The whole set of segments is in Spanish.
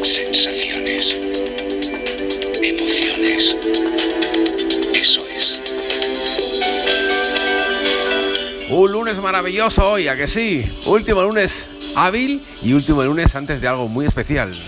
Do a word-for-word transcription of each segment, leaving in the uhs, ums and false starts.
sensaciones, emociones. Eso es. Un lunes maravilloso hoy, ¿a que sí? Último lunes hábil y último lunes antes de algo muy especial.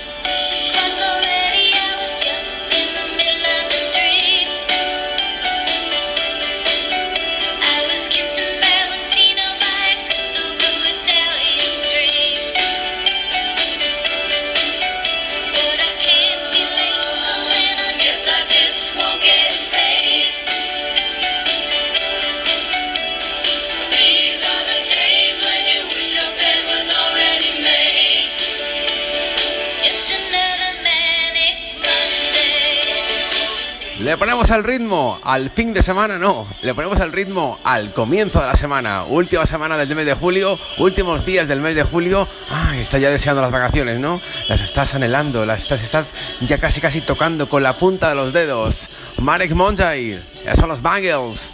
Le ponemos el ritmo al fin de semana, no, le ponemos el ritmo al comienzo de la semana. Última semana del mes de julio, últimos días del mes de julio. Ay, está ya deseando las vacaciones, ¿no? Las estás anhelando, las estás, estás ya casi casi tocando con la punta de los dedos. Marek Monjay, esos son los Bangles.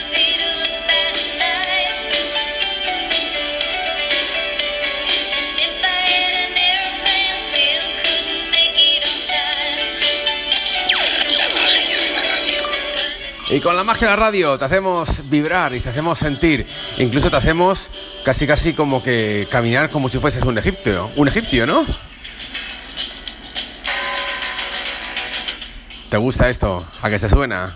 Y con la magia de la radio te hacemos vibrar y te hacemos sentir, incluso te hacemos casi casi como que caminar como si fueses un egipcio, un egipcio, ¿no? ¿Te gusta esto? ¿A qué se suena?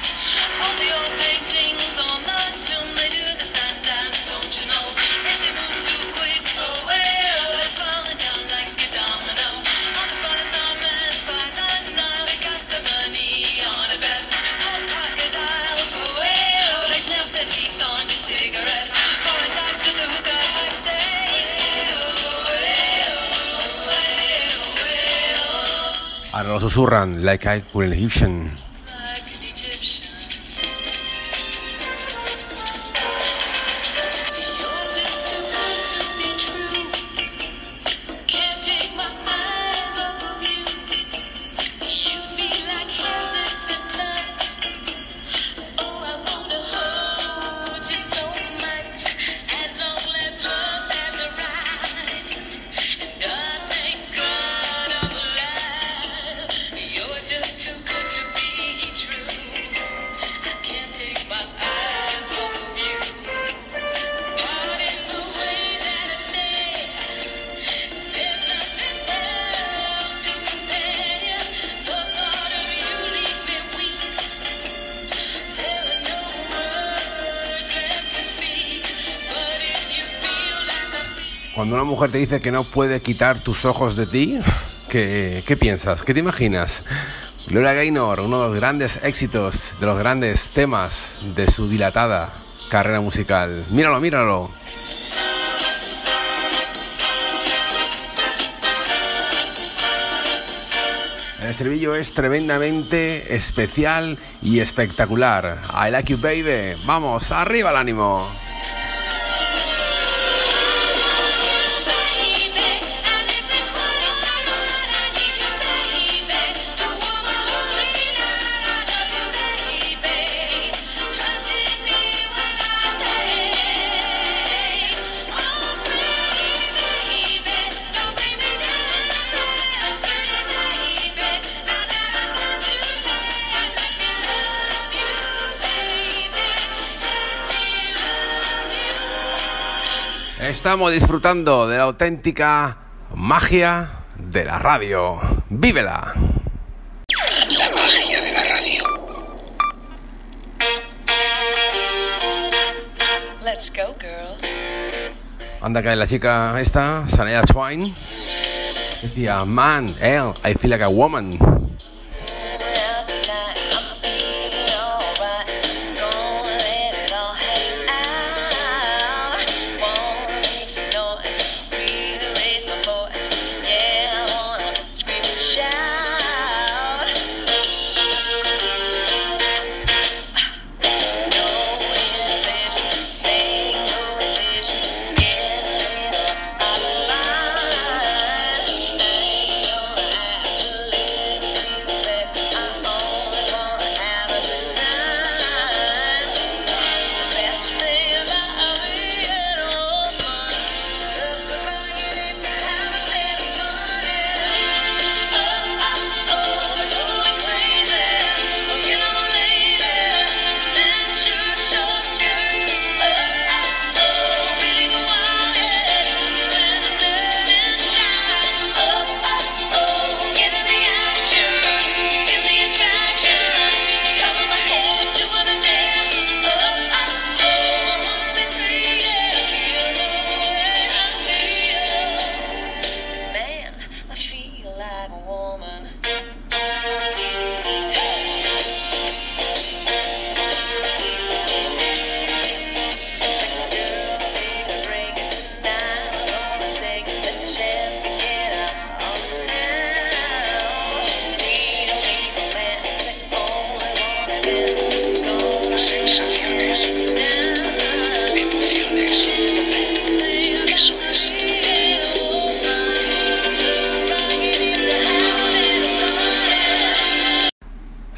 Ahora lo susurran, like I were an Egyptian. Cuando una mujer te dice que no puede quitar tus ojos de ti, ¿qué, qué piensas? ¿Qué te imaginas? Gloria Gaynor, uno de los grandes éxitos, de los grandes temas de su dilatada carrera musical. Míralo, míralo. El estribillo es tremendamente especial y espectacular. I like you, baby. Vamos, arriba el ánimo. Estamos disfrutando de la auténtica magia de la radio. ¡Vívela! La magia de la radio. Let's go, girls. Anda que la chica esta, Shania Twain, decía, man, hell, I feel like a woman.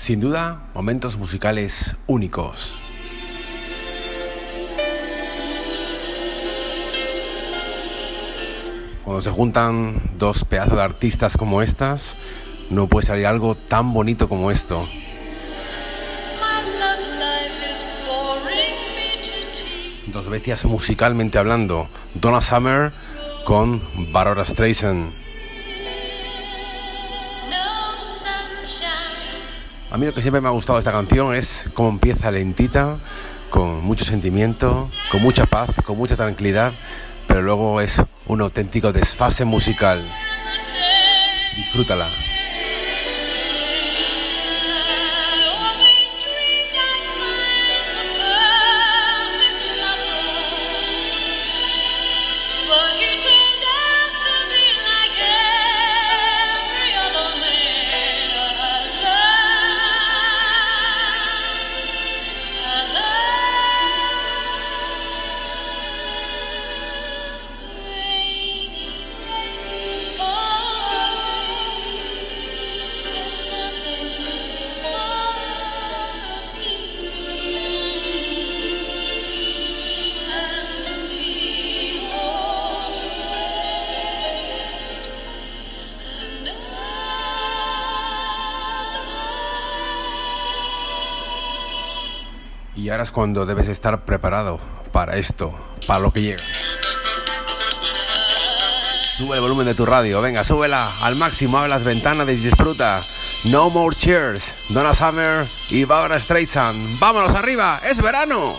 Sin duda, momentos musicales únicos. Cuando se juntan dos pedazos de artistas como estas, no puede salir algo tan bonito como esto. Dos bestias musicalmente hablando, Donna Summer con Barbra Streisand. A mí lo que siempre me ha gustado de esta canción es cómo empieza lentita, con mucho sentimiento, con mucha paz, con mucha tranquilidad, pero luego es un auténtico desfase musical. Disfrútala. Y ahora es cuando debes estar preparado para esto, para lo que llega. Sube el volumen de tu radio, venga, súbela al máximo, abre las ventanas y disfruta. No More Cheers, Donna Summer y Barbra Streisand. ¡Vámonos arriba! ¡Es verano!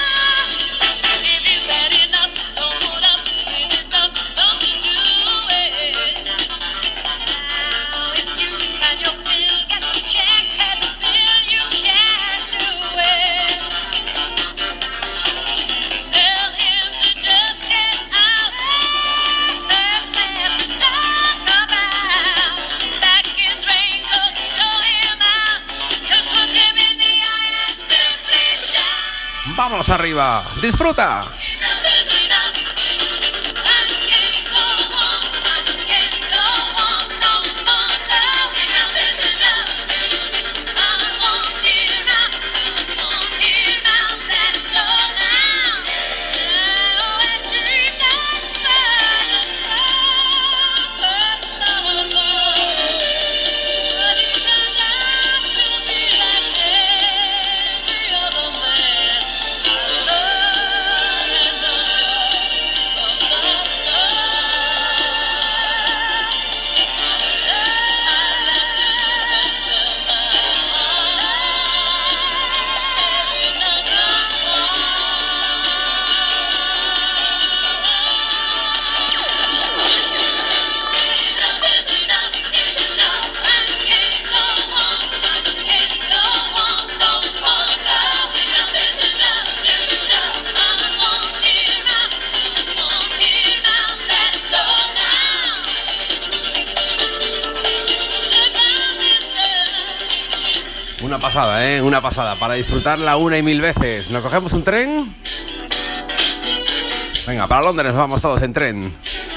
¡Vámonos arriba! ¡Disfruta! Una pasada, ¿eh? Una pasada. Para disfrutarla una y mil veces. ¿Nos cogemos un tren? Venga, para Londres nos vamos todos en tren.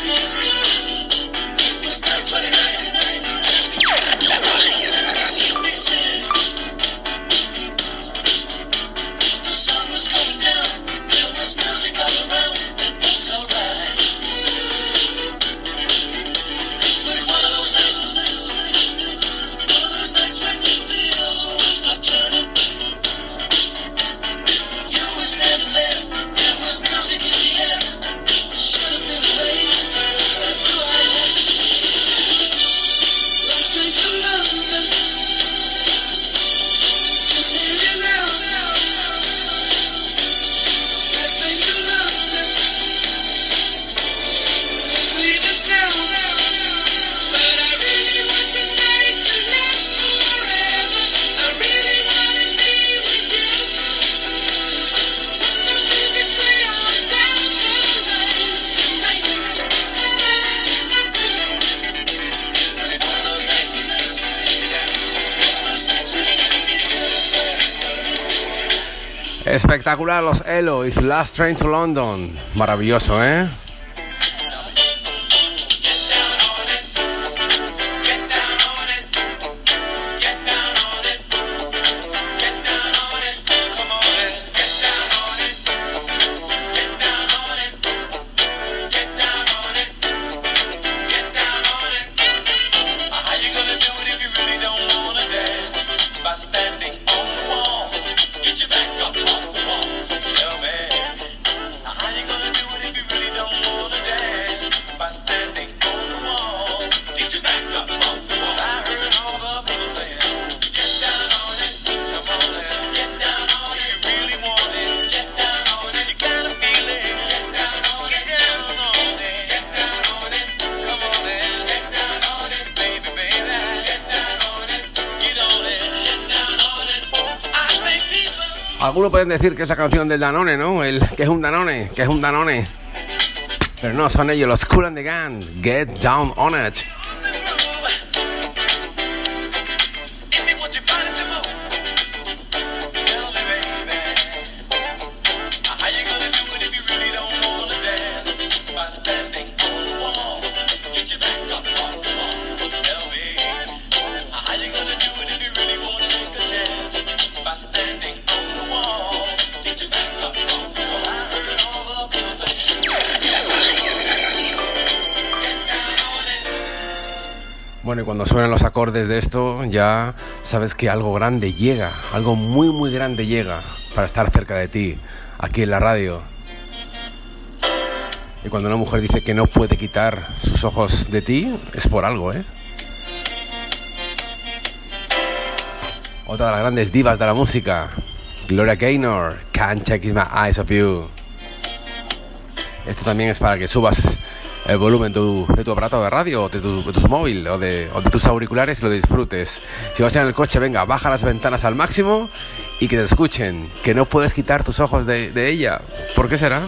Espectacular los Elo y su Last Train to London. Maravilloso, ¿eh? Algunos pueden decir que es la canción del Danone, ¿no? El que es un Danone, que es un Danone. Pero no, son ellos, los Kool and the Gang. Get down on it. Bueno, y cuando suenan los acordes de esto, ya sabes que algo grande llega, algo muy muy grande llega para estar cerca de ti, aquí en la radio. Y cuando una mujer dice que no puede quitar sus ojos de ti, es por algo, ¿eh? Otra de las grandes divas de la música, Gloria Gaynor, Can't Take My Eyes Off You. Esto también es para que subas el volumen de tu, de tu aparato de radio, de tu, de tu móvil o de, o de tus auriculares y lo disfrutes. Si vas en el coche, venga, baja las ventanas al máximo y que te escuchen, que no puedes quitar tus ojos de, de ella. ¿Por qué será?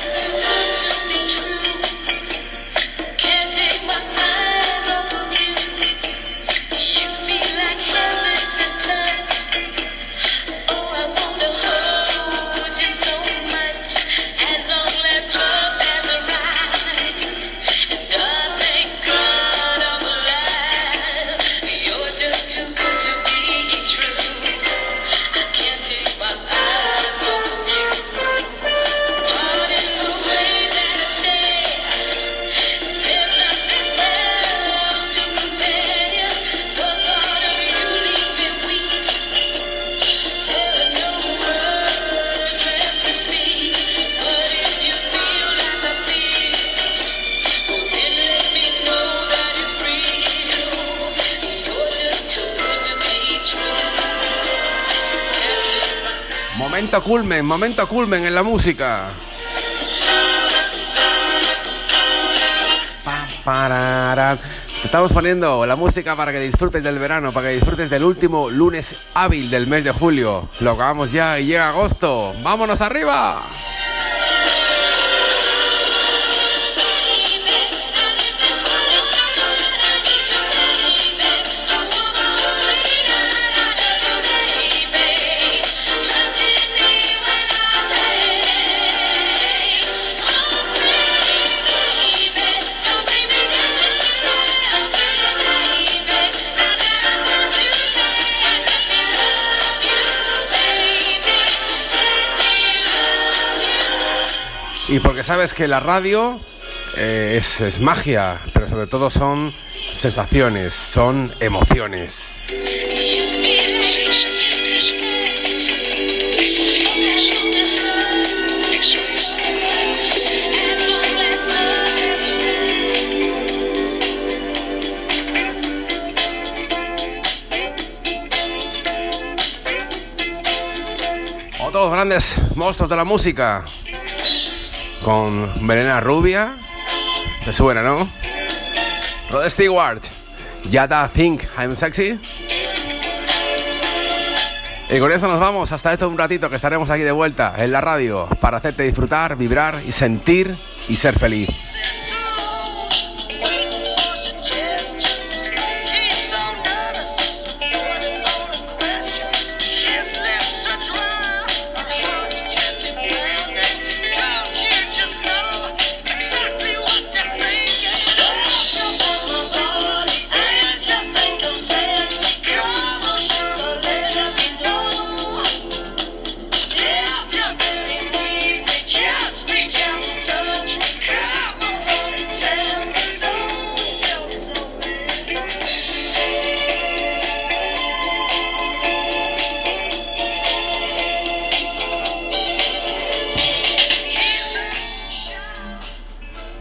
Momento culmen, momento culmen en la música. Pa, pararán. Te estamos poniendo la música para que disfrutes del verano, para que disfrutes del último lunes hábil del mes de julio. Lo acabamos ya y llega agosto. ¡Vámonos arriba! Y porque sabes que la radio eh, es, es magia, pero sobre todo son sensaciones, son emociones. Sensaciones. Emociones. Eso es. Otros grandes monstruos de la música. Con melena rubia, te suena, ¿no? Rod Stewart, Yada Think I'm Sexy. Y con esto nos vamos hasta dentro de un ratito, que estaremos aquí de vuelta en la radio para hacerte disfrutar, vibrar y sentir y ser feliz.